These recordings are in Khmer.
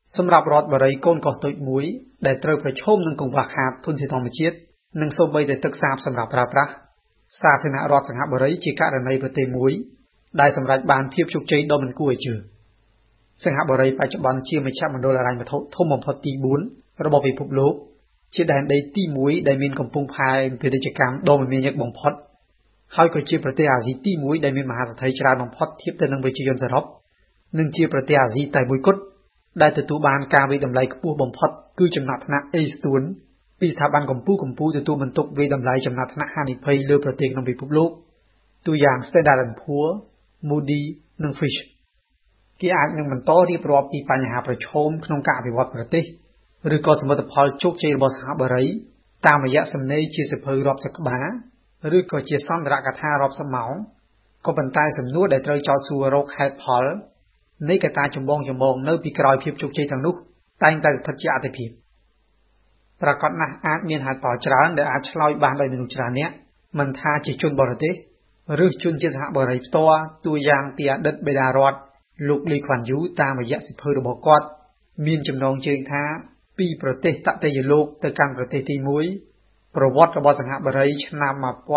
សម្រាប់រដ្ឋបរិយកូនកោះតូចមួយដែលត្រូវប្រឈមនឹងកង្វះខាតធនធានធម្មជាតិនិងសូម្បីតែទឹកសាបសម្រាប់ប្រើប្រាស់សាធារណរដ្ឋសិង្ហបុរីជាករណីប្រទេសមួយដែលសម្រេចបានភាពជោគជ័យដ៏មិនគួរឲ្យជឿសិង្ហបុរីបច្ចុប្បន្នជាមជ្ឈមណ្ឌលហិរញ្ញវត្ថុធំបំផុតទី4របស់ពិភពលោកជាដែនដីទី1ដែលមានកំពង់ផែពាណិជ្ជកម្មដ៏មមាញឹកបំផុតហើយក៏ជាប្រទេសអាស៊ីទី1ដែលមានមហាសទ្ធិច្រើនបំផុតធៀបទៅនឹងប្រជាជនសរុបនិងជាប្រទេសអាស៊ីតែមួយគត់ដែលទទួលបានការវិតម្លៃខ្ពស់បំផុតគឺចំណាត់ថ្នាក់ A ស្ទួនពីស្ថាប័នកម្ពុជាទទួលបន្ទុកវិតម្លៃចំណាត់ថ្នាក់ហានិភ័យលើប្រទេសក្នុងពិភពលោកទូយ៉ាង Standard & Poor's, Moody និង Fitch គេអាចនឹងបន្តរៀបរាប់ពីបញ្ហាប្រឈមក្នុងការអភិវឌ្ឍប្រទេសឬក៏សមិទ្ធផលជោគជ័យរបស់សិង្ហបុរីតាមរយៈសំណេរជាសៀវភៅរាប់សិបក្បាលឬក៏ជាសន្ទរកថារាប់សិបម៉ោងក៏ប៉ុន្តែសំណួរដែលត្រូវចោទសួររកហេតុផលនៃកត្តាចម្បងនៅពីក្រោយភាពជោគជ័យទាំងនោះតែងតែស្ថិតជាអតិភិបប្រកបណាស់អាចមានហេតុផលច្រើនដែលអាចឆ្លើយបានដោយមនុស្សច្រើននាក់មិនថាជាជនបរទេសឬជនជាតិសិង្ហបុរីផ្ទាល់ទូយ៉ាងពីអតីតបេដារដ្ឋលោកលីខ្វាន់យូតាមរយៈសៀវភៅរបស់គាត់មានចំណងជើងថាពីប្រទេសតតេយ្យលោកទៅកាន់ប្រទេសទី1ប្រវត្តិរបស់សិង្ហបុរីឆ្នាំ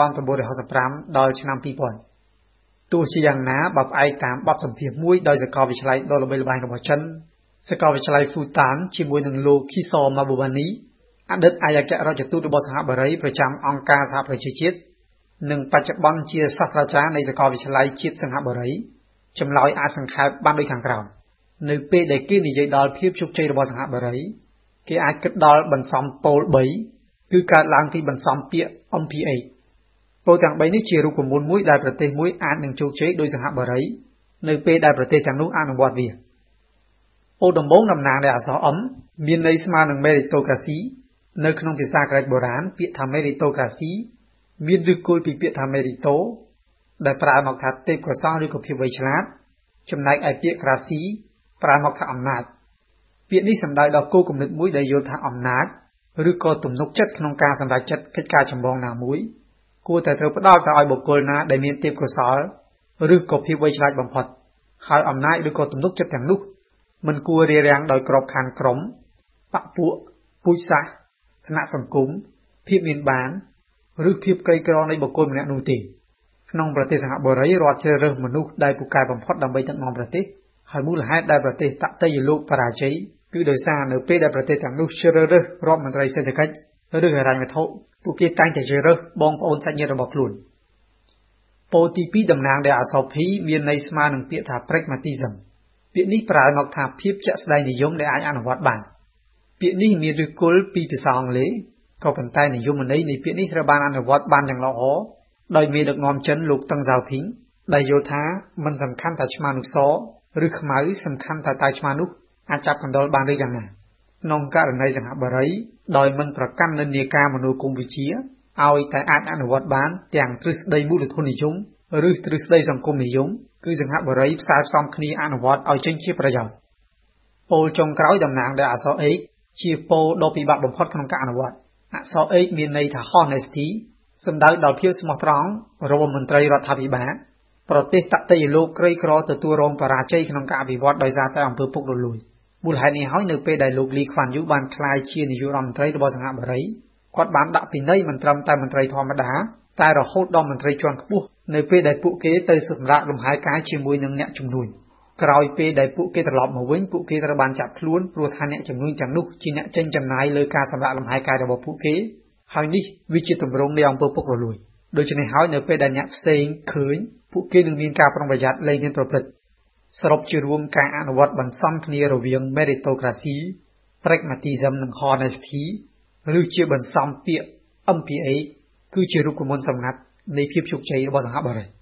1965ដល់ឆ្នាំ2000ទោះជាយ៉ាងណាបើផ្អែកតាមបទសម្ភាសន៍មួយដោយសាកលវិទ្យាល័យដ៏ល្បីល្បាញរបស់ចិនសាកលវិទ្យាល័យ Fudan ជាមួយនឹងលោក Kisor Mahbubani អតីតឯកអគ្គរដ្ឋទូតរបស់សិង្ហបុរីប្រចាំអង្គការសហប្រជាជាតិនិងបច្ចុប្បន្នជាសាស្ត្រាចារ្យនៃសាកលវិទ្យាល័យជាតិសិង្ហបុរីចម្លើយអាចសង្ខេបបានដូចខាងក្រោមនៅពេលដែលគេនិយាយដល់ភាពជោគជ័យរបស់សិង្ហបុរីគេអាចគិតដល់បន្សំពោល3គឺកើតឡើងពីបន្សំពាក្យ MPA ពោលទាំង3នេះជារូបមន្តមួយដែលប្រទេសមួយអាចនឹងជោគជ័យដោយសិង្ហបុរីនៅពេលដែលប្រទេសទាំងនោះអនុវត្តវាពោលដំបូងតំណាងដោយអក្សរ M មានន័យស្មើនឹង meritocracy នៅក្នុងភាសាក្រិកបុរាណពាក្យថា meritocracy មានឫសគល់ពីពាក្យថា merito ដែលប្រើមកថាទេពកោសល្យឬក៏ភាពវៃឆ្លាតចំណែកឯពាក្យ cracy ប្រើមកថាអំណាចពាក្យនេះសំដៅដល់គោលគំនិតមួយដែលយល់ថាអំណាចឬក៏ទំនុកចិត្តក្នុងការសម្រេចចិត្តកិច្ចការចម្បងណាមួយគួរតែត្រូវផ្ដោតទៅឲ្យបុគ្គលណាដែលមានទេពកោសល្យឬក៏ភាពវៃឆ្លាតបំផុតហើយអំណាចឬក៏ទំនុកចិត្តទាំងនោះមិនគួររារាំងដោយក្របខ័ណ្ឌក្រុមបកពួកពូជសាសន៍ឋានៈសង្គមភាពមានបានឬភាពក្រីក្រនៃបុគ្គលម្នាក់នោះទេក្នុងប្រទេសសិង្ហបុរីរដ្ឋជ្រើសរើសមនុស្សដែលពូកែបំផុតដើម្បីដឹកនាំប្រទេសហើយមូលហេតុដែលប្រទេសតតេយ្យលោកបរាជ័យគឺដោយសារនៅពេលដែលប្រទេសទាំងនោះជ្រើសរើសរដ្ឋមន្ត្រីសេដ្ឋកិច្ចឬហិរញ្ញវត្ថុពួកគេតែងតែជ្រើសរើសបងប្អូនសាច់ញាតិរបស់ខ្លួនពោលទី2តំណាងដោយអក្សរ P មានន័យស្មើនឹងពាក្យថា pragmatism ពាក្យនេះប្រើមកថាភាពជាក់ស្ដែងនិយមដែលអាចអនុវត្តបានពាក្យនេះមានឫសគល់ពីភាសាអង់គ្លេសក៏ប៉ុន្តែនិយមន័យនៃពាក្យនេះត្រូវបានអនុវត្តបានយ៉ាងល្អដោយមេដឹកនាំចិនលោកតឹងហ្សាវភីងដែលយល់ថាមិនសំខាន់តែឆ្មានោះសឬខ្មៅសំខាន់តែតើឆ្មានោះអាចចាប់កណ្ដុរបានឬយ៉ាងណាក្នុងករណីសិង្ហបុរីដោយមិនប្រកាន់និន្នាការមនោគមវិជ្ជាឲ្យតែអាចអនុវត្តបានទាំងទ្រឹស្ដីមូលធននិយមឬទ្រឹស្ដីសង្គមនិយមគឺសិង្ហបុរីផ្សារផ្សំគ្នាអនុវត្តឲ្យចេញជាប្រយោជន៍ពោលចុងក្រោយតំណាងដោយអក្សរ H ជាពោលដ៏ពិបាកបំផុតក្នុងការអនុវត្តអក្សរ H មានន័យថា honesty សំដៅដល់ភាពស្មោះត្រង់របស់មន្ត្រីរដ្ឋាភិបាលប្រទេសតតេយ្យលោកក្រីក្រទទួលរងបរាជ័យក្នុងការអភិវឌ្ឍដោយសារតែអំពើពុករលួយមូលហេតុនេះហើយនៅពេលដែលលោកលីខ្វាន់យូបានក្លាយជានាយករដ្ឋមន្ត្រីរបស់សិង្ហបុរីគាត់បានដាក់ពិន័យមិនត្រឹមតែមន្ត្រីធម្មតាតែរហូតដល់មន្ត្រីជាន់ខ្ពស់នៅពេលដែលពួកគេទៅសម្រាប់លំហែកាយជាមួយនឹងអ្នកជំនួយក្រោយពេលដែលពួកគេត្រឡប់មកវិញពួកគេត្រូវបានចាប់ខ្លួនព្រោះថាអ្នកជំនួយទាំងនោះជាអ្នកចេញចំណាយលើការសម្រាប់លំហែកាយរបស់ពួកគេហើយនេះវាជាទម្រង់នៃអំពើពុករលួយដូច្នេះហើយនៅពេលដែលអ្នកផ្សេងឃើញពួកគេនឹងមានការប្រុងប្រយ័ត្នលែងហ៊ានប្រព្រឹត្តសរុបជារួមការអនុវត្តបន្សំគ្នារវាង meritocracy, pragmatism និង honesty ឬជាបន្សំពាក្យ MPA គឺជារូបមន្តសម្ងាត់នៃភាពជោគជ័យរបស់សិង្ហបុរី